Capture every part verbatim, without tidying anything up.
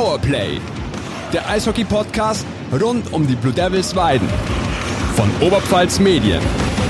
Powerplay, der Eishockey-Podcast rund um die Blue Devils Weiden von Oberpfalz Medien.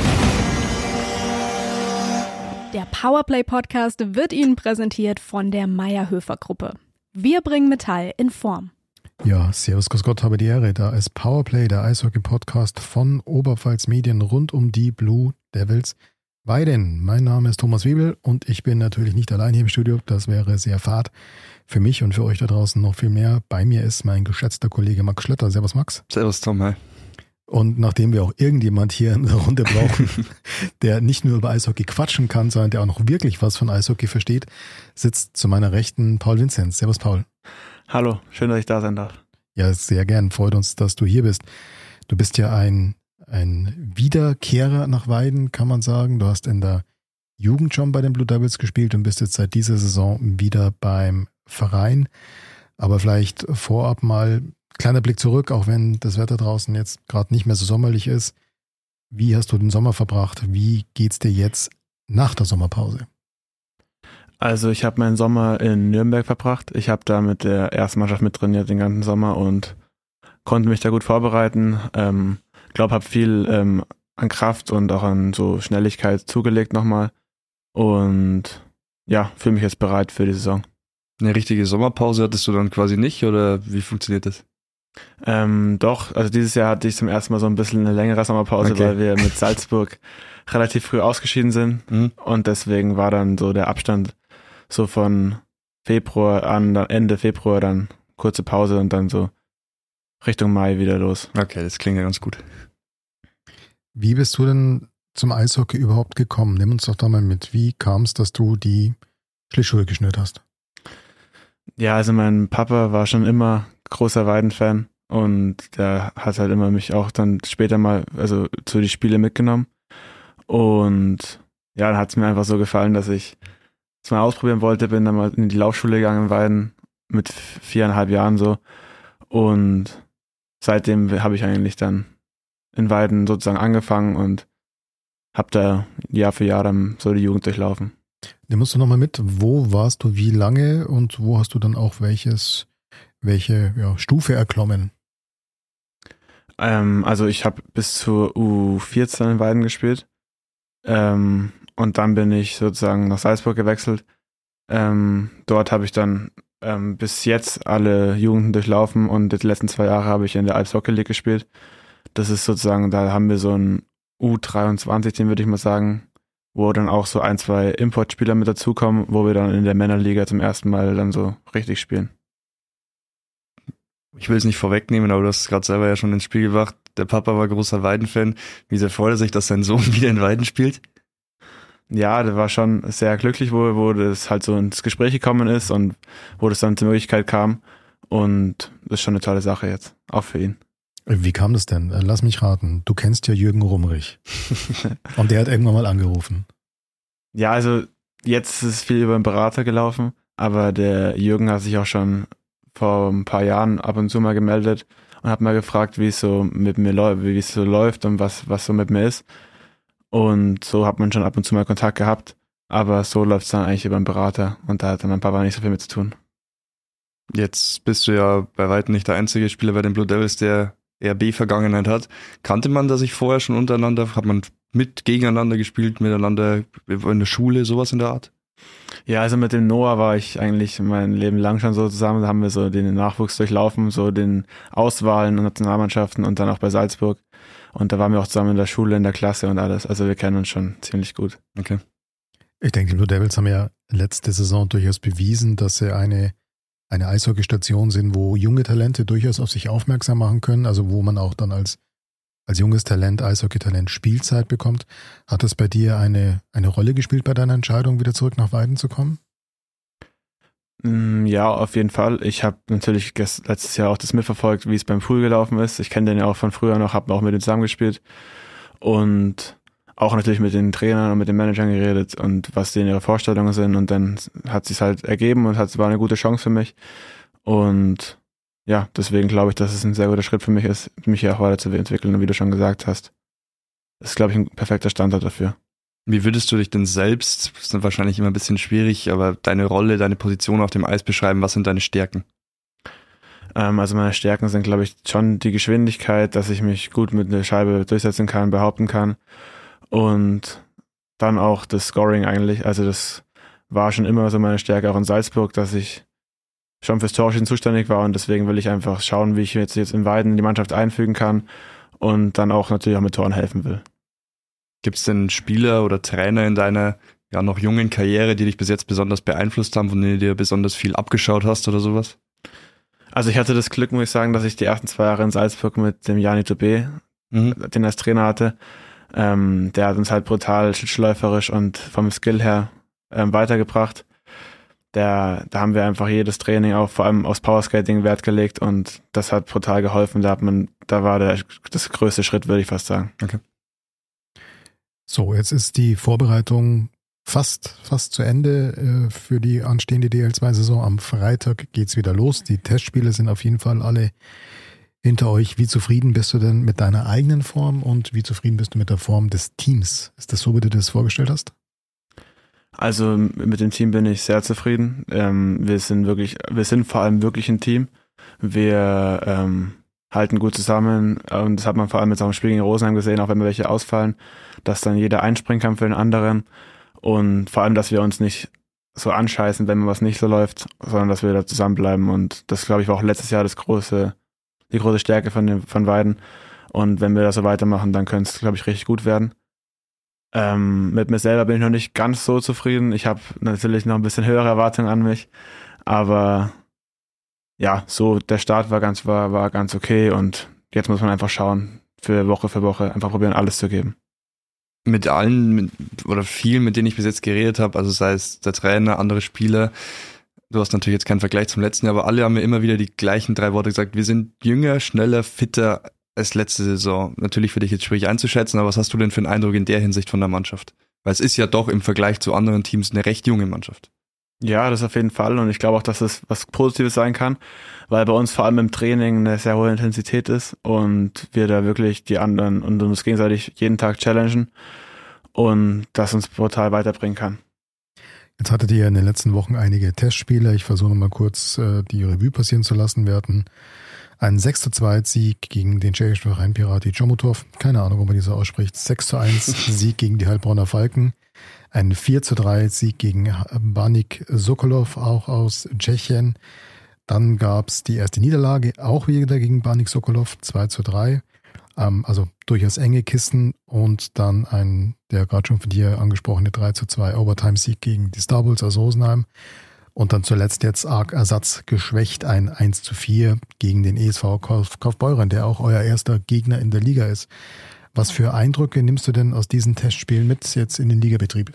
Der Powerplay-Podcast wird Ihnen präsentiert von der Mayr-Höfer-Gruppe. Wir bringen Metall in Form. Ja, servus, grüß Gott, habe die Ehre. Da ist Powerplay, der Eishockey-Podcast von Oberpfalz Medien rund um die Blue Devils Weiden. Mein Name ist Thomas Wiebel und ich bin natürlich nicht allein hier im Studio. Das wäre sehr fad für mich und für euch da draußen noch viel mehr. Bei mir ist mein geschätzter Kollege Max Schlötter. Servus, Max. Servus, Tom. Hi. Und nachdem wir auch irgendjemand hier in der Runde brauchen, der nicht nur über Eishockey quatschen kann, sondern der auch noch wirklich was von Eishockey versteht, sitzt zu meiner Rechten Paul Vinzenz. Servus, Paul. Hallo, schön, dass ich da sein darf. Ja, sehr gern. Freut uns, dass du hier bist. Du bist ja ein, ein Wiederkehrer nach Weiden, kann man sagen. Du hast in der Jugend schon bei den Blue Devils gespielt und bist jetzt seit dieser Saison wieder beim Verein. Aber vielleicht vorab mal kleiner Blick zurück, auch wenn das Wetter draußen jetzt gerade nicht mehr so sommerlich ist. Wie hast du den Sommer verbracht? Wie geht's dir jetzt nach der Sommerpause? Also ich habe meinen Sommer in Nürnberg verbracht. Ich habe da mit der ersten Mannschaft mit trainiert den ganzen Sommer und konnte mich da gut vorbereiten. Ähm, glaube, habe viel ähm, an Kraft und auch an so Schnelligkeit zugelegt nochmal. Und ja, fühle mich jetzt bereit für die Saison. Eine richtige Sommerpause hattest du dann quasi nicht oder wie funktioniert das? Ähm, doch, also dieses Jahr hatte ich zum ersten Mal so ein bisschen eine längere Sommerpause, okay. Weil wir mit Salzburg relativ früh ausgeschieden sind. Mhm. Und deswegen war dann so der Abstand so von Februar an, Ende Februar dann kurze Pause und dann so Richtung Mai wieder los. Okay, das klingt ja ganz gut. Wie bist du denn zum Eishockey überhaupt gekommen? Nimm uns doch da mal mit. Wie kam es, dass du die Schlittschuhe geschnürt hast? Ja, also mein Papa war schon immer großer Weiden-Fan und der hat halt immer mich auch dann später mal also zu die Spiele mitgenommen. Und ja, dann hat es mir einfach so gefallen, dass ich es mal ausprobieren wollte, bin dann mal in die Laufschule gegangen in Weiden mit viereinhalb Jahren so und seitdem habe ich eigentlich dann in Weiden sozusagen angefangen und habe da Jahr für Jahr dann so die Jugend durchlaufen. Nimm uns doch nochmal mit, wo warst du wie lange und wo hast du dann auch welches, welche ja, Stufe erklommen? Ähm, also ich habe bis zur U vierzehn in Weiden gespielt. Ähm, Und dann bin ich sozusagen nach Salzburg gewechselt. Ähm, dort habe ich dann ähm, bis jetzt alle Jugenden durchlaufen und die letzten zwei Jahre habe ich in der Alps Hockey League gespielt. Das ist sozusagen, da haben wir so ein U dreiundzwanzig, den würde ich mal sagen, wo dann auch so ein, zwei Importspieler mit dazukommen, wo wir dann in der Männerliga zum ersten Mal dann so richtig spielen. Ich will es nicht vorwegnehmen, aber du hast es gerade selber ja schon ins Spiel gebracht. Der Papa war großer Weiden-Fan. Wie sehr freut er sich, dass sein Sohn wieder in Weiden spielt? Ja, der war schon sehr glücklich, wo, wo das halt so ins Gespräch gekommen ist und wo das dann zur Möglichkeit kam. Und das ist schon eine tolle Sache jetzt, auch für ihn. Wie kam das denn? Lass mich raten. Du kennst ja Jürgen Rumrich. Und der hat irgendwann mal angerufen. Ja, also jetzt ist es viel über den Berater gelaufen, aber der Jürgen hat sich auch schon vor ein paar Jahren ab und zu mal gemeldet und hat mal gefragt, wie es so mit mir läuft, wie es so läuft und was, was so mit mir ist. Und so hat man schon ab und zu mal Kontakt gehabt, aber so läuft es dann eigentlich über den Berater und da hat dann mein Papa nicht so viel mit zu tun. Jetzt bist du ja bei weitem nicht der einzige Spieler bei den Blue Devils, der R B-Vergangenheit hat. Kannte man da sich vorher schon untereinander? Hat man mit gegeneinander gespielt, miteinander in der Schule, sowas in der Art? Ja, also mit dem Noah war ich eigentlich mein Leben lang schon so zusammen. Da haben wir so den Nachwuchs durchlaufen, so den Auswahlen und Nationalmannschaften und dann auch bei Salzburg. Und da waren wir auch zusammen in der Schule, in der Klasse und alles. Also wir kennen uns schon ziemlich gut. Okay. Ich denke, die Blue Devils haben ja letzte Saison durchaus bewiesen, dass sie eine, eine Eishockeystation sind, wo junge Talente durchaus auf sich aufmerksam machen können. Also wo man auch dann als, als junges Talent, Eishockey-Talent Spielzeit bekommt. Hat das bei dir eine, eine Rolle gespielt bei deiner Entscheidung, wieder zurück nach Weiden zu kommen? Ja, auf jeden Fall. Ich habe natürlich letztes Jahr auch das mitverfolgt, wie es beim Pool gelaufen ist. Ich kenne den ja auch von früher noch, habe auch mit ihm zusammengespielt und auch natürlich mit den Trainern und mit den Managern geredet und was denen ihre Vorstellungen sind und dann hat es sich halt ergeben und es war eine gute Chance für mich und ja, deswegen glaube ich, dass es ein sehr guter Schritt für mich ist, mich hier auch weiterzuentwickeln und wie du schon gesagt hast, das ist, glaube ich, ein perfekter Standort dafür. Wie würdest du dich denn selbst, das ist dann wahrscheinlich immer ein bisschen schwierig, aber deine Rolle, deine Position auf dem Eis beschreiben, was sind deine Stärken? Ähm, also meine Stärken sind, glaube ich, schon die Geschwindigkeit, dass ich mich gut mit einer Scheibe durchsetzen kann, behaupten kann. Und dann auch das Scoring eigentlich. Also das war schon immer so meine Stärke auch in Salzburg, dass ich schon fürs Torschießen zuständig war und deswegen will ich einfach schauen, wie ich jetzt, jetzt in Weiden die Mannschaft einfügen kann und dann auch natürlich auch mit Toren helfen will. Gibt es denn Spieler oder Trainer in deiner ja noch jungen Karriere, die dich bis jetzt besonders beeinflusst haben, von denen du dir besonders viel abgeschaut hast oder sowas? Also ich hatte das Glück, muss ich sagen, dass ich die ersten zwei Jahre in Salzburg mit dem Jani Toubé, mhm. den als Trainer hatte. Ähm, der hat uns halt brutal schlittschuhläuferisch und vom Skill her ähm, weitergebracht. Der, da haben wir einfach jedes Training auch vor allem aufs Powerskating Wert gelegt und das hat brutal geholfen. Da hat man, da war der, das größte Schritt, würde ich fast sagen. Okay. So, jetzt ist die Vorbereitung fast, fast zu Ende äh, für die anstehende D L zwei Saison. Am Freitag geht's wieder los. Die Testspiele sind auf jeden Fall alle hinter euch. Wie zufrieden bist du denn mit deiner eigenen Form und wie zufrieden bist du mit der Form des Teams? Ist das so, wie du dir das vorgestellt hast? Also mit dem Team bin ich sehr zufrieden. Ähm, wir sind wirklich, wir sind vor allem wirklich ein Team. Wir ähm, halten gut zusammen und das hat man vor allem jetzt auch im Spiel gegen Rosenheim gesehen, auch wenn wir welche ausfallen, dass dann jeder einspringen kann für den anderen und vor allem, dass wir uns nicht so anscheißen, wenn was nicht so läuft, sondern dass wir da zusammenbleiben und das, glaube ich, war auch letztes Jahr das große, die große Stärke von den, von beiden und wenn wir das so weitermachen, dann könnte es, glaube ich, richtig gut werden. Ähm, mit mir selber bin ich noch nicht ganz so zufrieden. Ich habe natürlich noch ein bisschen höhere Erwartungen an mich, aber ja, so der Start war ganz war war ganz okay und jetzt muss man einfach schauen, für Woche für Woche einfach probieren, alles zu geben. Mit allen mit, oder vielen, mit denen ich bis jetzt geredet habe, also sei es der Trainer, andere Spieler, du hast natürlich jetzt keinen Vergleich zum letzten Jahr, aber alle haben mir immer wieder die gleichen drei Worte gesagt, wir sind jünger, schneller, fitter als letzte Saison. Natürlich für dich jetzt schwierig einzuschätzen, aber was hast du denn für einen Eindruck in der Hinsicht von der Mannschaft? Weil es ist ja doch im Vergleich zu anderen Teams eine recht junge Mannschaft. Ja, das auf jeden Fall und ich glaube auch, dass es was Positives sein kann, weil bei uns vor allem im Training eine sehr hohe Intensität ist und wir da wirklich die anderen und uns gegenseitig jeden Tag challengen und das uns brutal weiterbringen kann. Jetzt hattet ihr in den letzten Wochen einige Testspiele. Ich versuche nochmal kurz äh, die Revue passieren zu lassen. Wir hatten einen sechs zu zwei Sieg gegen den tschechischen Verein Pirati Chomutov. Keine Ahnung, ob man die so ausspricht. sechs zu eins Sieg gegen die Heilbronner Falken. Ein vier zu drei Sieg gegen Baník Sokolov, auch aus Tschechien. Dann gab's die erste Niederlage, auch wieder gegen Baník Sokolov, zwei zu drei. Ähm, also durchaus enge Kisten. Und dann ein, der gerade schon von dir angesprochene drei zu zwei Overtime-Sieg gegen die Star Bulls aus Rosenheim. Und dann zuletzt jetzt arg ersatzgeschwächt ein eins zu vier gegen den E S V Kauf, Kaufbeuren, der auch euer erster Gegner in der Liga ist. Was für Eindrücke nimmst du denn aus diesen Testspielen mit jetzt in den Ligabetrieb?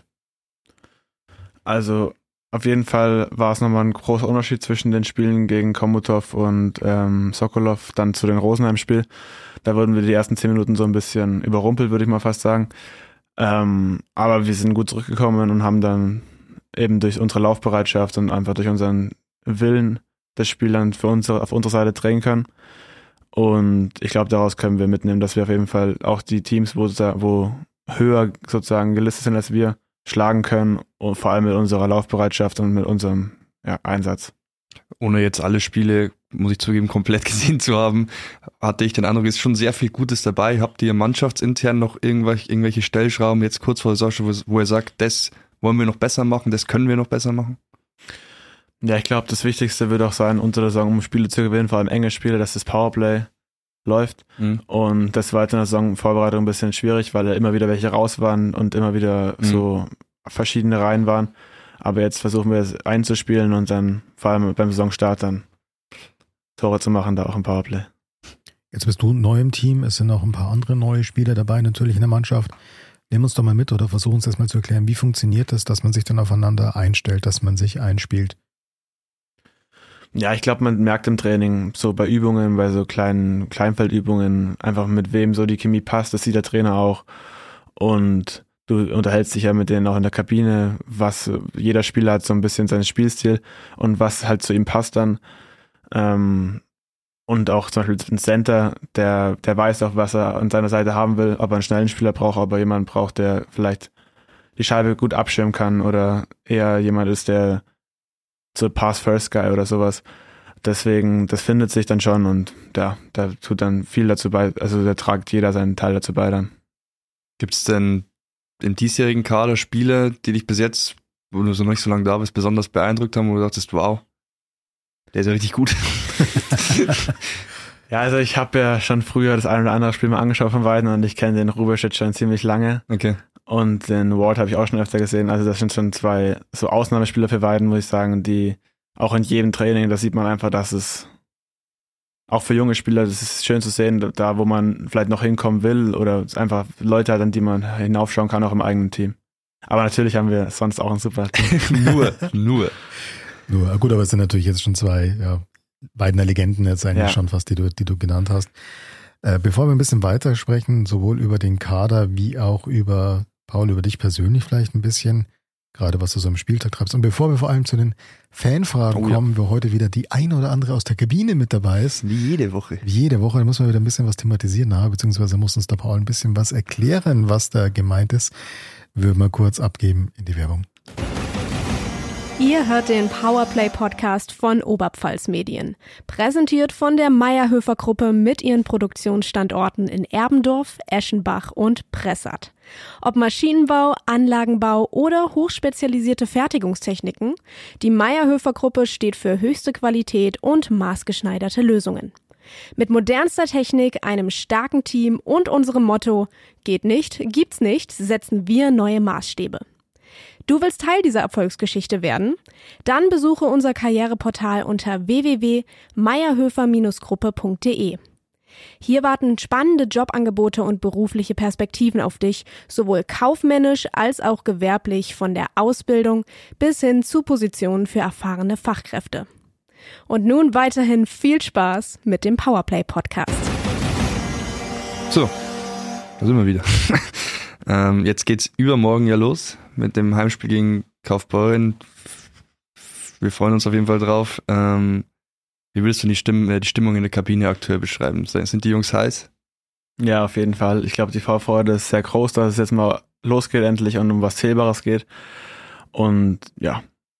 Also auf jeden Fall war es nochmal ein großer Unterschied zwischen den Spielen gegen Chomutov und ähm, Sokolov, dann zu den Rosenheim-Spiel. Da wurden wir die ersten zehn Minuten so ein bisschen überrumpelt, würde ich mal fast sagen. Ähm, aber wir sind gut zurückgekommen und haben dann eben durch unsere Laufbereitschaft und einfach durch unseren Willen das Spiel dann für uns auf unsere Seite drängen können. Und ich glaube, daraus können wir mitnehmen, dass wir auf jeden Fall auch die Teams, wo, wo höher sozusagen gelistet sind als wir, schlagen können und vor allem mit unserer Laufbereitschaft und mit unserem ja, Einsatz. Ohne jetzt alle Spiele, muss ich zugeben, komplett gesehen zu haben, hatte ich den Eindruck, es ist schon sehr viel Gutes dabei. Habt ihr mannschaftsintern noch irgendwelche, irgendwelche Stellschrauben jetzt kurz vor der Saison, wo ihr sagt, das wollen wir noch besser machen, das können wir noch besser machen? Ja, ich glaube, das Wichtigste wird auch sein, unter der Saison, um Spiele zu gewinnen, vor allem enge Spiele, dass das Powerplay läuft. Mhm. Und das war jetzt in der Saisonvorbereitung ein bisschen schwierig, weil da immer wieder welche raus waren und immer wieder mhm. so verschiedene Reihen waren. Aber jetzt versuchen wir es einzuspielen und dann vor allem beim Saisonstart dann Tore zu machen, da auch im Powerplay. Jetzt bist du neu im Team, es sind auch ein paar andere neue Spieler dabei, natürlich in der Mannschaft. Nimm uns doch mal mit oder versuch uns das mal zu erklären. Wie funktioniert das, dass man sich dann aufeinander einstellt, dass man sich einspielt? Ja, ich glaube, man merkt im Training, so bei Übungen, bei so kleinen Kleinfeldübungen, einfach mit wem so die Chemie passt, das sieht der Trainer auch. Und du unterhältst dich ja mit denen auch in der Kabine, was jeder Spieler hat so ein bisschen seinen Spielstil und was halt zu ihm passt dann. Ähm, und auch zum Beispiel ein Center, der, der weiß auch, was er an seiner Seite haben will, ob er einen schnellen Spieler braucht, ob er jemanden braucht, der vielleicht die Scheibe gut abschirmen kann oder eher jemand ist, der so Pass-First-Guy oder sowas. deswegen, das findet sich dann schon und ja, da tut dann viel dazu bei, also da tragt jeder seinen Teil dazu bei dann. Gibt es denn im diesjährigen Kader Spieler, die dich bis jetzt, wo du so noch nicht so lange da bist, besonders beeindruckt haben, wo du dachtest, wow, der ist ja richtig gut? Ja, also ich habe ja schon früher das ein oder andere Spiel mal angeschaut von Weiden und ich kenne den Rubeschitz schon ziemlich lange. Okay. Und den Ward habe ich auch schon öfter gesehen. Also das sind schon zwei so Ausnahmespieler für Weiden, muss ich sagen, die auch in jedem Training, da sieht man einfach, dass es auch für junge Spieler, das ist schön zu sehen, da wo man vielleicht noch hinkommen will oder einfach Leute hat, an die man hinaufschauen kann, auch im eigenen Team. Aber natürlich haben wir sonst auch ein super Team. nur, nur. Nur, gut, aber es sind natürlich jetzt schon zwei, ja, Weidener Legenden jetzt eigentlich ja. schon fast, die du, die du genannt hast. Äh, bevor wir ein bisschen weiter sprechen, sowohl über den Kader wie auch über, Paul, über dich persönlich vielleicht ein bisschen, gerade was du so im Spieltag treibst. Und bevor wir vor allem zu den Fanfragen oh, ja. kommen, wo heute wieder die eine oder andere aus der Kabine mit dabei ist. Wie jede Woche. Wie jede Woche, da muss man wieder ein bisschen was thematisieren, na, beziehungsweise muss uns der Paul ein bisschen was erklären, was da gemeint ist. Würden wir kurz abgeben in die Werbung. Ihr hört den Powerplay-Podcast von Oberpfalz Medien. Präsentiert von der Mayr-Höfer-Gruppe mit ihren Produktionsstandorten in Erbendorf, Eschenbach und Pressath. Ob Maschinenbau, Anlagenbau oder hochspezialisierte Fertigungstechniken, die Mayr-Höfer-Gruppe steht für höchste Qualität und maßgeschneiderte Lösungen. Mit modernster Technik, einem starken Team und unserem Motto „Geht nicht, gibt's nicht", setzen wir neue Maßstäbe. Du willst Teil dieser Erfolgsgeschichte werden? Dann besuche unser Karriereportal unter w w w punkt mayerhöfer Gruppe punkt d e. Hier warten spannende Jobangebote und berufliche Perspektiven auf dich, sowohl kaufmännisch als auch gewerblich, von der Ausbildung bis hin zu Positionen für erfahrene Fachkräfte. Und nun weiterhin viel Spaß mit dem Powerplay-Podcast. So, da sind wir wieder. ähm, jetzt geht's übermorgen ja los mit dem Heimspiel gegen Kaufbeuren. Wir freuen uns auf jeden Fall drauf. Ähm, wie willst du die, Stimm- äh, die Stimmung in der Kabine aktuell beschreiben? Sind die Jungs heiß? Ja, auf jeden Fall. Ich glaube, die Vorfreude ist sehr groß, dass es jetzt mal losgeht endlich und um was Zählbares geht. Und ja.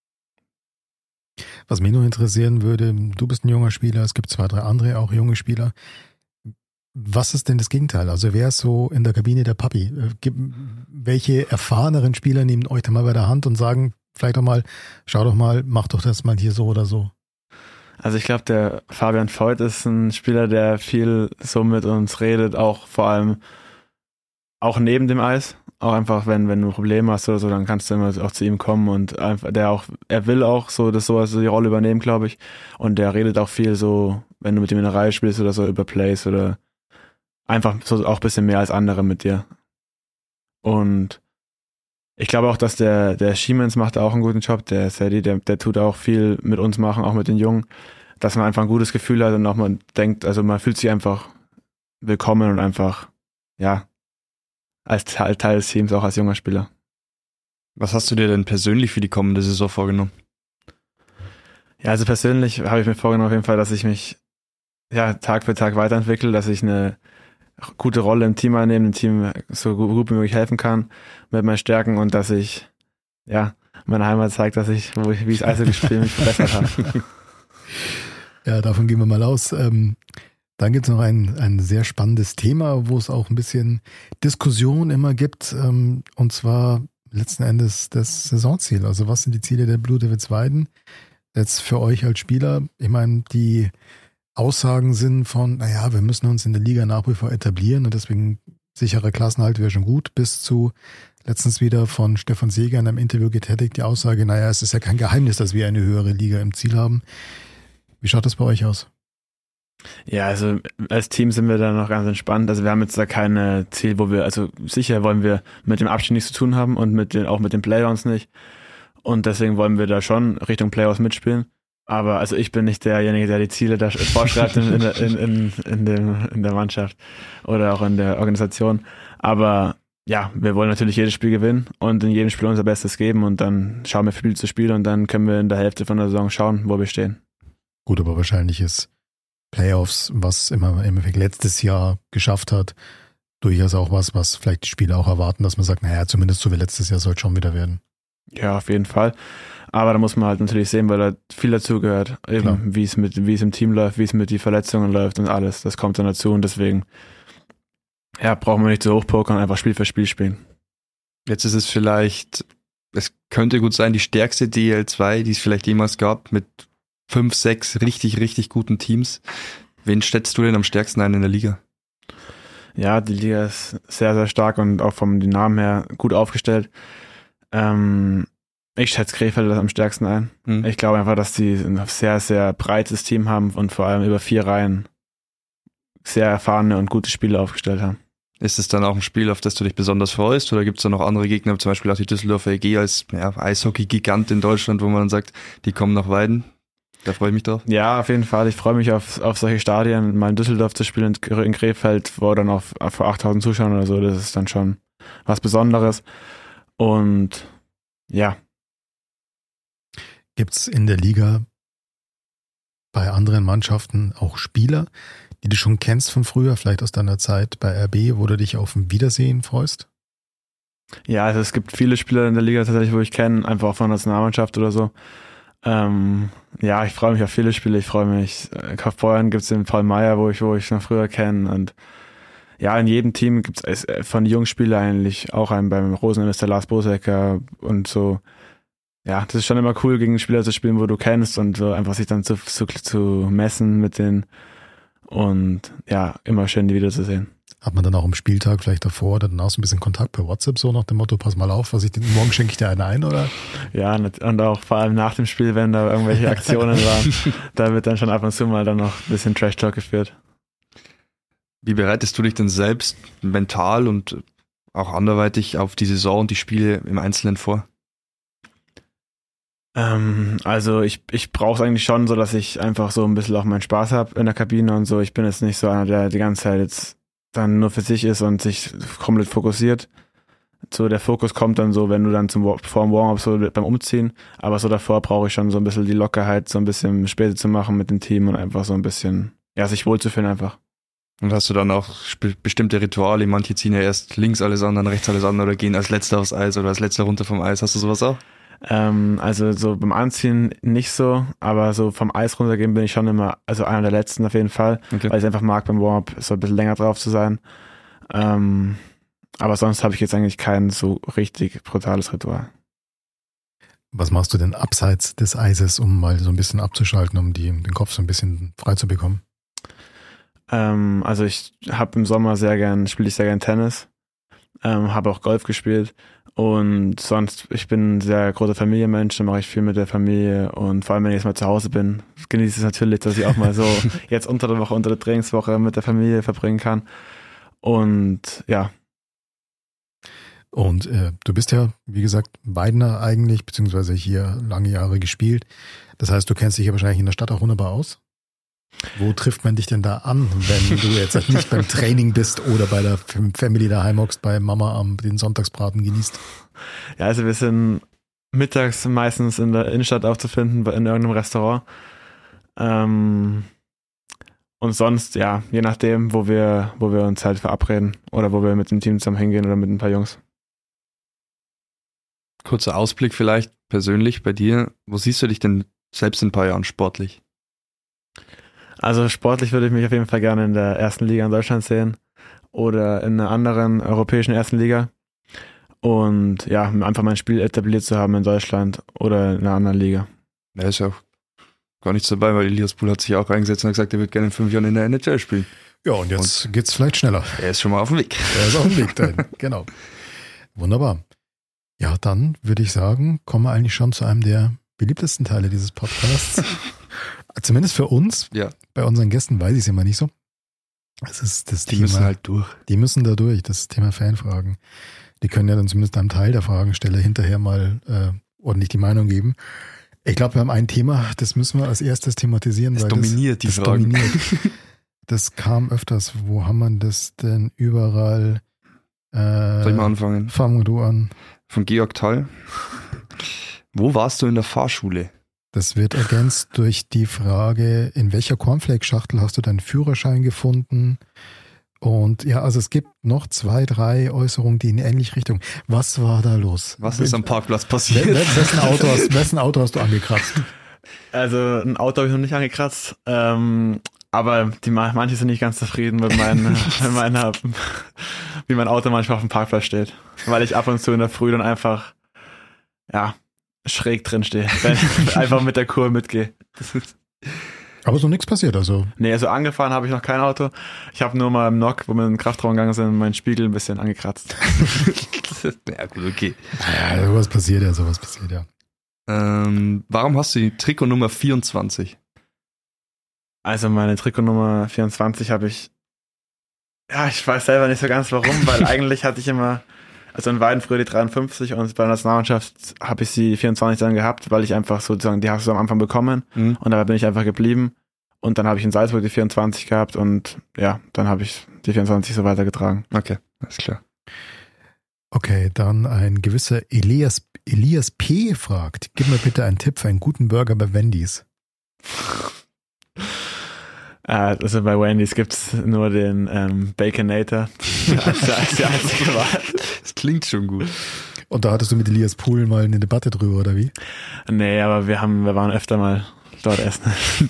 Was mich noch interessieren würde, du bist ein junger Spieler, es gibt zwei, drei andere auch junge Spieler. Was ist denn das Gegenteil? Also wer ist so in der Kabine der Papi? Welche erfahreneren Spieler nehmen euch da mal bei der Hand und sagen vielleicht auch mal, schau doch mal, mach doch das mal hier so oder so? Also ich glaube, der Fabian Voigt ist ein Spieler, der viel so mit uns redet, auch vor allem auch neben dem Eis. Auch einfach, wenn, wenn du Probleme hast oder so, dann kannst du immer auch zu ihm kommen und einfach, der auch, er will auch so, das so also die Rolle übernehmen, glaube ich. Und der redet auch viel so, wenn du mit ihm in der Reihe spielst oder so, über Plays oder einfach so auch ein bisschen mehr als andere mit dir. Und ich glaube auch, dass der, der Schiemens macht auch einen guten Job, der Sadie, der, der tut auch viel mit uns machen, auch mit den Jungen, dass man einfach ein gutes Gefühl hat und auch man denkt, also man fühlt sich einfach willkommen und einfach, ja, als Teil des Teams, auch als junger Spieler. Was hast du dir denn persönlich für die kommende Saison vorgenommen? Ja, also persönlich habe ich mir vorgenommen auf jeden Fall, dass ich mich ja Tag für Tag weiterentwickle, dass ich eine gute Rolle im Team einnehme, dem Team so gut wie möglich helfen kann mit meinen Stärken und dass ich ja meine Heimat zeigt, dass ich, wo ich wie ich das Eishockey-Spiel mich verbessert habe. Ja, davon gehen wir mal aus. Ähm, dann gibt es noch ein, ein sehr spannendes Thema, wo es auch ein bisschen Diskussion immer gibt, ähm, und zwar letzten Endes das Saisonziel. Also was sind die Ziele der Blue Devils Weiden jetzt für euch als Spieler? Ich meine, die Aussagen sind von, naja, wir müssen uns in der Liga nach wie vor etablieren und deswegen sicherer Klassenhalt wäre schon gut, bis zu letztens wieder von Stefan Seeger in einem Interview getätigt, die Aussage, naja, es ist ja kein Geheimnis, dass wir eine höhere Liga im Ziel haben. Wie schaut das bei euch aus? Ja, also als Team sind wir da noch ganz entspannt. Also wir haben jetzt da keine Ziel, wo wir, also sicher wollen wir mit dem Abstieg nichts zu tun haben und mit den, auch mit den Playdowns nicht. Und deswegen wollen wir da schon Richtung Playoffs mitspielen. Aber also ich bin nicht derjenige, der die Ziele da vorschreibt in, in, in, in, in, dem, in der Mannschaft oder auch in der Organisation. Aber ja, wir wollen natürlich jedes Spiel gewinnen und in jedem Spiel unser Bestes geben und dann schauen wir Spiel zu Spiel und dann können wir in der Hälfte von der Saison schauen, wo wir stehen. Gut, aber wahrscheinlich ist Playoffs, was immer im Endeffekt letztes Jahr geschafft hat, durchaus auch was, was vielleicht die Spieler auch erwarten, dass man sagt, naja, zumindest so wie letztes Jahr soll es schon wieder werden. Ja, auf jeden Fall. Aber da muss man halt natürlich sehen, weil da viel dazugehört, eben wie es mit, wie es im Team läuft, wie es mit den Verletzungen läuft und alles. Das kommt dann dazu und deswegen, ja, brauchen wir nicht so hochpokern, einfach Spiel für Spiel spielen. Jetzt ist es vielleicht, es könnte gut sein, die stärkste D L zwei, die es vielleicht jemals gab, mit fünf, sechs richtig, richtig guten Teams. Wen schätzt du denn am stärksten ein in der Liga? Ja, die Liga ist sehr, sehr stark und auch vom Namen her gut aufgestellt. Ähm, ich schätze Krefeld am stärksten ein. Hm. Ich glaube einfach, dass die ein sehr, sehr breites Team haben und vor allem über vier Reihen sehr erfahrene und gute Spieler aufgestellt haben. Ist es dann auch ein Spiel, auf das du dich besonders freust, oder gibt es da noch andere Gegner, zum Beispiel auch die Düsseldorfer E G als ja, Eishockey-Gigant in Deutschland, wo man dann sagt, die kommen nach Weiden? Da freue ich mich drauf. Ja, auf jeden Fall. Ich freue mich auf, auf solche Stadien, mal in Düsseldorf zu spielen, in Krefeld, wo dann auch vor achttausend Zuschauern oder so, das ist dann schon was Besonderes. Und ja. Gibt es in der Liga bei anderen Mannschaften auch Spieler, die du schon kennst von früher, vielleicht aus deiner Zeit bei R B, wo du dich auf ein Wiedersehen freust? Ja, also es gibt viele Spieler in der Liga tatsächlich, wo ich kenne, einfach auch von der Nationalmannschaft oder so. Ähm, ja, ich freue mich auf viele Spiele. Ich freue mich. Kaufbeuren gibt es den Paul Meyer, wo ich, wo ich noch früher kenne. Und ja, in jedem Team gibt es von den Jungspielern eigentlich auch einen. Beim Rosen ist der Lars Bosecker und so. Ja, das ist schon immer cool, gegen Spieler zu spielen, wo du kennst und so einfach sich dann zu, zu, zu messen mit denen. Und ja, immer schön, die wiederzusehen. Hat man dann auch am Spieltag vielleicht davor oder danach so ein bisschen Kontakt per WhatsApp, so nach dem Motto, pass mal auf, was ich den, morgen schenke ich dir einen ein, oder? Ja, und auch vor allem nach dem Spiel, wenn da irgendwelche Aktionen waren, da wird dann schon ab und zu mal dann noch ein bisschen Trash-Talk geführt. Wie bereitest du dich denn selbst mental und auch anderweitig auf die Saison und die Spiele im Einzelnen vor? Ähm, also ich, ich brauche es eigentlich schon so, dass ich einfach so ein bisschen auch meinen Spaß habe in der Kabine und so. Ich bin jetzt nicht so einer, der die ganze Zeit jetzt dann nur für sich ist und sich komplett fokussiert. So der Fokus kommt dann so, wenn du dann zum vor dem Warm-up so beim Umziehen, aber so davor brauche ich schon so ein bisschen die Lockerheit, so ein bisschen Späße zu machen mit dem Team und einfach so ein bisschen, ja, sich wohlzufühlen einfach. Und hast du dann auch sp- bestimmte Rituale? Manche ziehen ja erst links alles an, dann rechts alles an oder gehen als Letzter aufs Eis oder als Letzter runter vom Eis. Hast du sowas auch? Ähm, also so beim Anziehen nicht so, aber so vom Eis runtergehen bin ich schon immer, also einer der Letzten auf jeden Fall, okay. Weil ich einfach mag beim Warm-up so ein bisschen länger drauf zu sein. Ähm, aber sonst habe ich jetzt eigentlich kein so richtig brutales Ritual. Was machst du denn abseits des Eises, um mal so ein bisschen abzuschalten, um die, den Kopf so ein bisschen frei zu bekommen? Ähm, also ich habe im Sommer sehr gern, spiele ich sehr gern Tennis, ähm, habe auch Golf gespielt. Und sonst, ich bin ein sehr großer Familienmensch, dann mache ich viel mit der Familie und vor allem, wenn ich jetzt mal zu Hause bin, genieße ich es natürlich, dass ich auch mal so jetzt unter der Woche, unter der Trainingswoche mit der Familie verbringen kann. Und ja. Und äh, du bist ja, wie gesagt, Weidener eigentlich, beziehungsweise hier lange Jahre gespielt. Das heißt, du kennst dich ja wahrscheinlich in der Stadt auch wunderbar aus. Wo trifft man dich denn da an, wenn du jetzt halt nicht beim Training bist oder bei der Family daheim hockst, bei Mama am den Sonntagsbraten genießt? Ja, also wir sind mittags meistens in der Innenstadt aufzufinden, in irgendeinem Restaurant. Ähm, und sonst, ja, je nachdem, wo wir, wo wir uns halt verabreden oder wo wir mit dem Team zusammen hingehen oder mit ein paar Jungs. Kurzer Ausblick vielleicht persönlich bei dir. Wo siehst du dich denn selbst in ein paar Jahren sportlich? Also sportlich würde ich mich auf jeden Fall gerne in der ersten Liga in Deutschland sehen oder in einer anderen europäischen ersten Liga und ja, einfach mein Spiel etabliert zu haben in Deutschland oder in einer anderen Liga. Da ist ja auch gar nichts dabei, weil Elias Pool hat sich auch reingesetzt und hat gesagt, er wird gerne in fünf Jahren in der N H L spielen. Ja, und jetzt und geht's vielleicht schneller. Er ist schon mal auf dem Weg. Er ist auf dem Weg dahin, genau. Wunderbar. Ja, dann würde ich sagen, kommen wir eigentlich schon zu einem der beliebtesten Teile dieses Podcasts. Zumindest für uns. Ja. Bei unseren Gästen weiß ich es immer nicht so. Es ist das die Thema, müssen halt durch. Die müssen da durch, das Thema Fanfragen. Die können ja dann zumindest einem Teil der Fragensteller hinterher mal äh, ordentlich die Meinung geben. Ich glaube, wir haben ein Thema, das müssen wir als erstes thematisieren. Das weil dominiert das, die das Fragen. Dominiert. Das kam öfters. Wo haben wir das denn überall? Äh, Soll ich mal anfangen? Fang du an. Von Georg Thal. Wo warst du in der Fahrschule? Das wird ergänzt durch die Frage, in welcher Cornflake-Schachtel hast du deinen Führerschein gefunden? Und ja, also es gibt noch zwei, drei Äußerungen, die in eine ähnliche Richtung. Was war da los? Was ist am Parkplatz passiert? Wessen Auto hast, wessen Auto hast du angekratzt? Also ein Auto habe ich noch nicht angekratzt, ähm, aber die manche sind nicht ganz zufrieden mit, meinen, mit meiner, wie mein Auto manchmal auf dem Parkplatz steht, weil ich ab und zu in der Früh dann einfach ja schräg drin stehe, einfach mit der Kurve mitgehe. Aber so nichts passiert, also. Nee, also angefahren habe ich noch kein Auto. Ich habe nur mal im Nock, wo wir in den Kraftraum gegangen sind, meinen Spiegel ein bisschen angekratzt. Ja gut, okay. Ja, sowas passiert ja, sowas passiert ja. Ähm, warum hast du die Trikotnummer vierundzwanzig? Also meine Trikotnummer vierundzwanzig habe ich, ja, ich weiß selber nicht so ganz warum, weil eigentlich hatte ich immer, also in Weiden früher die dreiundfünfzig und bei der Nationalmannschaft habe ich sie vierundzwanzig dann gehabt, weil ich einfach sozusagen, die hast du am Anfang bekommen mhm. und dabei bin ich einfach geblieben und dann habe ich in Salzburg die vierundzwanzig gehabt und ja, dann habe ich die vierundzwanzig so weitergetragen. Okay, alles klar. Okay, dann ein gewisser Elias, Elias P. fragt, gib mir bitte einen Tipp für einen guten Burger bei Wendy's. Also bei Wendy's gibt's nur den ähm, Baconator als, als die einzige Wahl. Das klingt schon gut. Und da hattest du mit Elias Pohl mal eine Debatte drüber, oder wie? Nee, aber wir haben, wir waren öfter mal dort essen.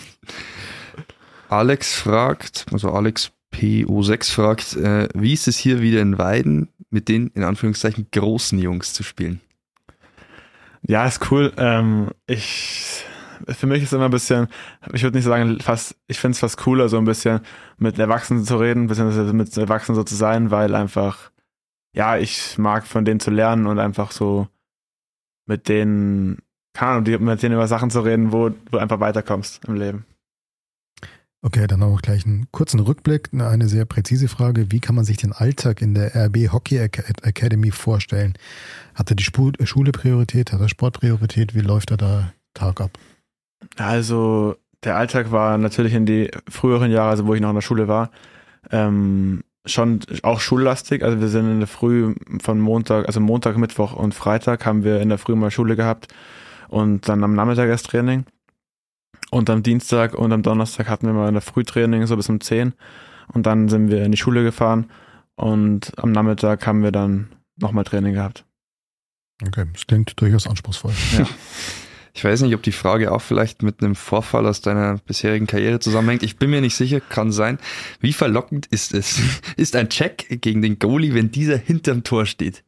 Alex fragt, also Alex P O sechs fragt, äh, wie ist es hier wieder in Weiden mit den, in Anführungszeichen, großen Jungs zu spielen? Ja, ist cool. Ähm, ich... Für mich ist immer ein bisschen, ich würde nicht sagen fast, ich finde es fast cooler, so ein bisschen mit Erwachsenen zu reden, beziehungsweise mit Erwachsenen so zu sein, weil einfach, ja, ich mag von denen zu lernen und einfach so mit denen, keine Ahnung, mit denen über Sachen zu reden, wo du einfach weiterkommst im Leben. Okay, dann auch gleich einen kurzen Rückblick, eine sehr präzise Frage. Wie kann man sich den Alltag in der R B Hockey Academy vorstellen? Hat er die Schule Priorität, hat er Sport Priorität? Wie läuft er da Tag ab? Also der Alltag war natürlich in die früheren Jahre, also wo ich noch in der Schule war, ähm, schon auch schullastig. Also wir sind in der Früh von Montag, also Montag, Mittwoch und Freitag haben wir in der Früh mal Schule gehabt und dann am Nachmittag erst Training. Und am Dienstag und am Donnerstag hatten wir mal in der Frühtraining so bis um zehn und dann sind wir in die Schule gefahren und am Nachmittag haben wir dann nochmal Training gehabt. Okay, das klingt durchaus anspruchsvoll. Ja. Ich weiß nicht, ob die Frage auch vielleicht mit einem Vorfall aus deiner bisherigen Karriere zusammenhängt. Ich bin mir nicht sicher, kann sein. Wie verlockend ist es? Ist ein Check gegen den Goalie, wenn dieser hinterm Tor steht?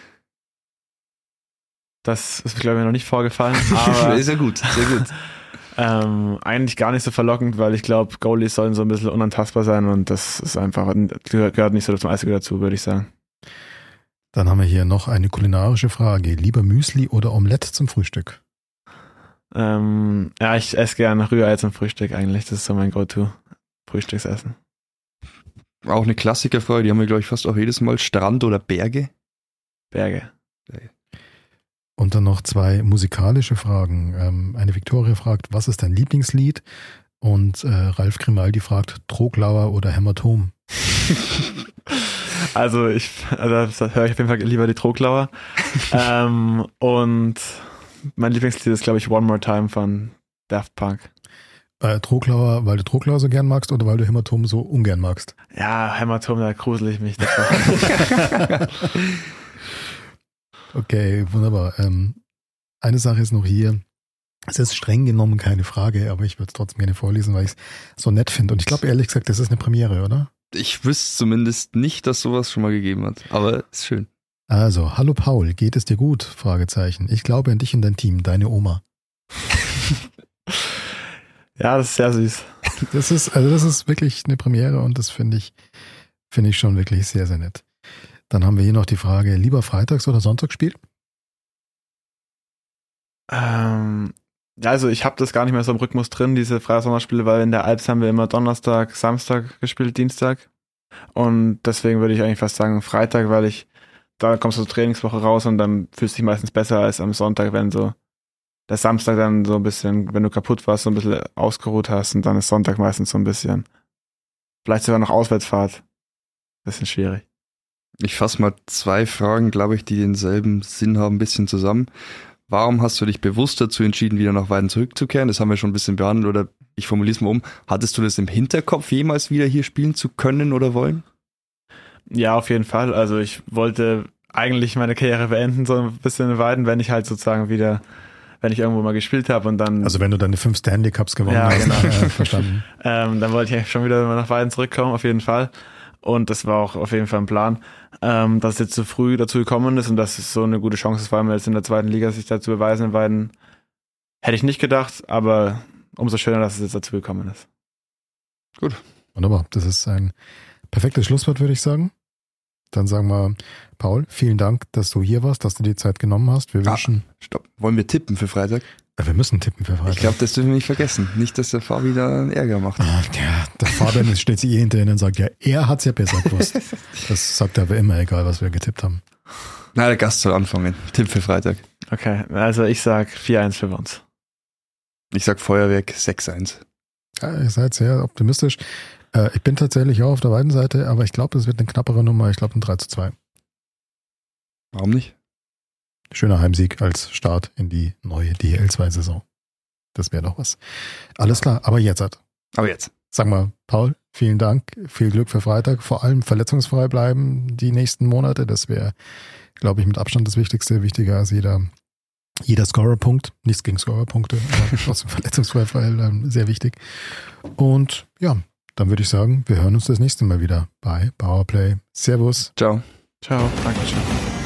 Das ist, glaube ich, noch nicht vorgefallen. Aber ist ja gut, sehr gut. ähm, eigentlich gar nicht so verlockend, weil ich glaube, Goalies sollen so ein bisschen unantastbar sein und das ist einfach, gehört nicht so zum Eishockey dazu, würde ich sagen. Dann haben wir hier noch eine kulinarische Frage. Lieber Müsli oder Omelette zum Frühstück? Ähm, ja, ich esse gerne Rührei zum Frühstück eigentlich. Das ist so mein Go-To-Frühstücksessen. Auch eine Klassikerfrage, die haben wir, glaube ich, fast auch jedes Mal. Strand oder Berge? Berge. Und dann noch zwei musikalische Fragen. Ähm, eine Viktoria fragt, was ist dein Lieblingslied? Und äh, Ralf Grimaldi fragt, Troglauer oder Hämatom? Also ich, also das höre ich auf jeden Fall lieber die Troglauer. ähm, und mein Lieblingslied ist, glaube ich, One More Time von Daft Punk. Äh, Troglauer, weil du Troglauer so gern magst oder weil du Hämatom so ungern magst? Ja, Hämatom, da grusel ich mich davor. Okay, wunderbar. Ähm, eine Sache ist noch hier. Es ist streng genommen keine Frage, aber ich würde es trotzdem gerne vorlesen, weil ich es so nett finde. Und ich glaube, ehrlich gesagt, das ist eine Premiere, oder? Ich wüsste zumindest nicht, dass sowas schon mal gegeben hat. Aber ist schön. Also, hallo Paul, geht es dir gut? Fragezeichen. Ich glaube an dich und dein Team, deine Oma. Ja, das ist sehr süß. Das ist, also das ist wirklich eine Premiere und das finde ich, finde ich schon wirklich sehr, sehr nett. Dann haben wir hier noch die Frage, lieber Freitags- oder Sonntagsspiel? Ähm, also ich habe das gar nicht mehr so im Rhythmus drin, diese Freitags-Sonntagsspiele, weil in der Alps haben wir immer Donnerstag, Samstag gespielt, Dienstag. Und deswegen würde ich eigentlich fast sagen Freitag, weil ich da kommst du zur Trainingswoche raus und dann fühlst du dich meistens besser als am Sonntag, wenn so der Samstag dann so ein bisschen, wenn du kaputt warst, so ein bisschen ausgeruht hast und dann ist Sonntag meistens so ein bisschen, vielleicht sogar noch Auswärtsfahrt. Bisschen schwierig. Ich fasse mal zwei Fragen, glaube ich, die denselben Sinn haben, ein bisschen zusammen. Warum hast du dich bewusst dazu entschieden, wieder nach Weiden zurückzukehren? Das haben wir schon ein bisschen behandelt, oder ich formuliere es mal um. Hattest du das im Hinterkopf, jemals wieder hier spielen zu können oder wollen? Ja, auf jeden Fall. Also ich wollte eigentlich meine Karriere beenden, so ein bisschen in Weiden, wenn ich halt sozusagen wieder, wenn ich irgendwo mal gespielt habe und dann... Also wenn du deine fünf Stanley Cups gewonnen ja, hast, genau. ja, verstanden. ähm, dann wollte ich eigentlich schon wieder nach Weiden zurückkommen, auf jeden Fall. Und das war auch auf jeden Fall ein Plan, ähm, dass es jetzt so früh dazu gekommen ist und dass es so eine gute Chance ist, vor allem jetzt in der zweiten Liga sich da zu beweisen in Weiden. Hätte ich nicht gedacht, aber umso schöner, dass es jetzt dazu gekommen ist. Gut. Wunderbar. Das ist ein perfektes Schlusswort, würde ich sagen. Dann sagen wir, Paul, vielen Dank, dass du hier warst, dass du die Zeit genommen hast. Wir Ah, wünschen... Stopp. Wollen wir tippen für Freitag? Wir müssen tippen für Freitag. Ich glaube, das dürfen wir nicht vergessen. Nicht, dass der Fabi da einen Ärger macht. Ah, ja, der Fabian steht sich eh hinter ihnen und sagt, ja, er hat's ja besser gewusst. Das sagt er aber immer, egal was wir getippt haben. Na, der Gast soll anfangen. Tipp für Freitag. Okay, also ich sag vier eins für uns. Ich sag Feuerwerk sechs eins. Ja, ihr seid sehr optimistisch. Äh, ich bin tatsächlich auch auf der beiden Seite, aber ich glaube, es wird eine knappere Nummer. Ich glaube, ein drei zu zwei. Warum nicht? Schöner Heimsieg als Start in die neue D L L zwei Saison. Das wäre doch was. Alles klar, aber jetzt hat. Aber jetzt. Sag mal, Paul, vielen Dank. Viel Glück für Freitag. Vor allem verletzungsfrei bleiben die nächsten Monate. Das wäre, glaube ich, mit Abstand das Wichtigste. Wichtiger als jeder, jeder Scorerpunkt. Nichts gegen Scorerpunkte, aber trotzdem verletzungsfrei bleiben. Sehr wichtig. Und ja, dann würde ich sagen, wir hören uns das nächste Mal wieder bei Powerplay. Servus. Ciao. Ciao, Dankeschön.